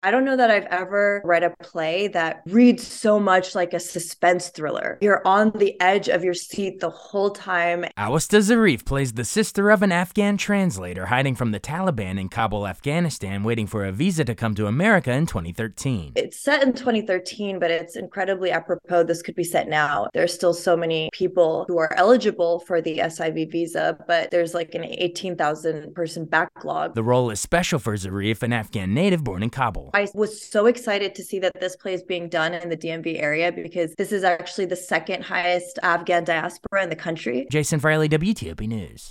I don't know that I've ever read a play that reads so much like a suspense thriller. You're on the edge of your seat the whole time. Awasta Zarif plays the sister of an Afghan translator hiding from the Taliban in Kabul, Afghanistan, waiting for a visa to come to America in 2013. It's set in 2013, but it's incredibly apropos. This could be set now. There's still so many people who are eligible for the SIV visa, but there's like an 18,000 person backlog. The role is special for Zarif, an Afghan native born in Kabul. I was so excited to see that this play is being done in the DMV area because this is actually the second highest Afghan diaspora in the country. Jason Friley, WTOP News.